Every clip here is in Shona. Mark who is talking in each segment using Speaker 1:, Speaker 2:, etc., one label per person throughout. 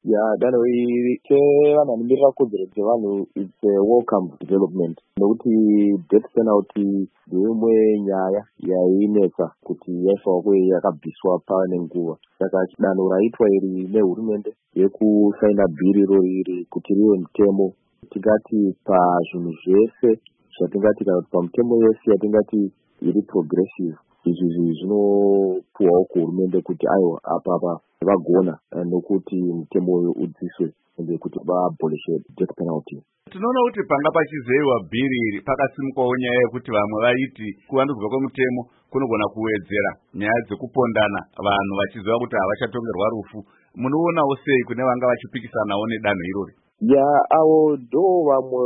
Speaker 1: danho iri chevanhanimirira kodzero dzevanhu it's a welcome development nokuti death penalty ndeimwe nyaya yainetsa kuti yaifanwa kuve yakabviswa pane nguva. Saka danho raitwa iri nehurumende yekusaina bhiri roriri kuti rive mutemo, tingati pazvinhu zvese zvatingati kana kuti pamutemo yese yatingati iri progressive, izvi zvinopuwawo kuhurumende kuti aiwa apa vagona nokuti mutemo uyu udziswe ende kuti vaabolishe death penalty.
Speaker 2: Tinoona kuti panga pachizeyiwa bhiri iri pakasimukawo nyaya yekuti vamwe vaiti kuvandudzwa kwemutemo kunogona kuwedzera nyaya dzekupondana, vanhu vachiziva kuti havachatongerwa rufu. Munoonawo sei kune vanga vachipikisanawo nedanho irori?
Speaker 1: Avo ndo vamwe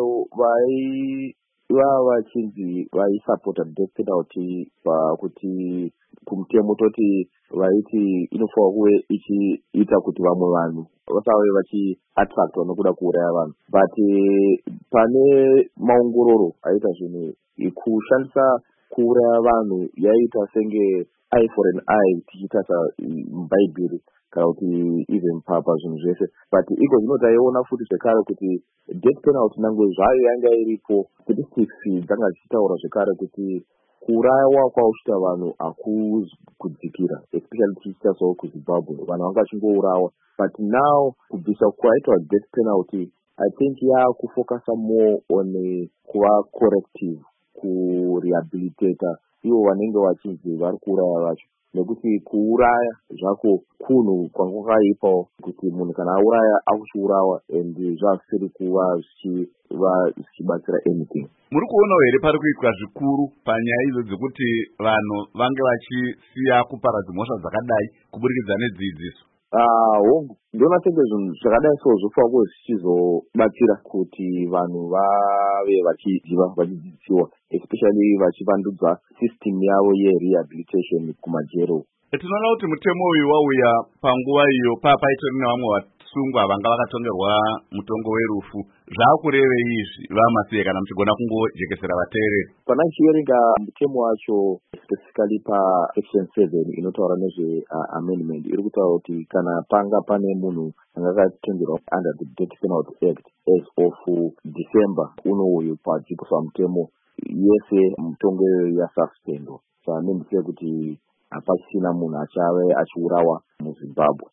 Speaker 1: vaiva vachinzi vaisapota death penalty pakuti kumutemo toti vaiti inofanwa kuve ichiita kuti vamwe vanhu vasave vachiattractwa nokuda kuuraya vanhu, but pane maongororo aita zvinhu kushandisa kuuraya vanhu yaita senge eye for an eye tichitarisa mubhaibheri kana kuti even pazvinhu zvese, but iko zvino taiona futi zvekare kuti death penalty nangwe zvayo yanga iripo, statistics dzanga dzichitaura zvekare kuti kuurayiwa kwauchita vanhu hakuzi kudzikira, especially tichitasawo kuZimbabwe vanhu vanga vachingourawa, but now kubvisa kwaitwa death penalty I think yakufocusa more on kuva corrective, kurehabilitata ivo vanenge vachinzi vari kuuraya vacho, nekuti kuuraya zvako kunhu kwangakaipawo kuti munhu kana auraya akuchiurawa and zvasiri kuva zvichibatsira anything.
Speaker 2: Muri kuonawo here pari kuitwa zvikuru panyaya idzo dzekuti vanhu vange vachisiya kuparadza mhosva dzakadai kuburikidza nedzidziso?
Speaker 1: Ndona senge zvinhu zvakadai so zvofanwa kuve zvichizobatsira kuti vanhu vave vachidzidzisiwa, especially vachivandudza system yavo yerehabilitation kumajero.
Speaker 2: Tinoona kuti mutemo uyu wauya panguva iyo papaitori nevamwe vasungwa vanga vakatongerwa mutongo werufu. Zvaakurevei izvi vamasiye kana muchigona kungojekesera vateereri?
Speaker 1: Pana ndichiverenga mutemo wacho specifically pasection 7 inotaura nezve amendment iri kutaura kuti kana panga pane munhu anga akatongerwa under the Death Penalty Act as of December uno padzikiswa mutemo yese mutongo yasuspendwa. Saka ndindizive kuti hapasina munhu achave achiurawa muZimbabwe.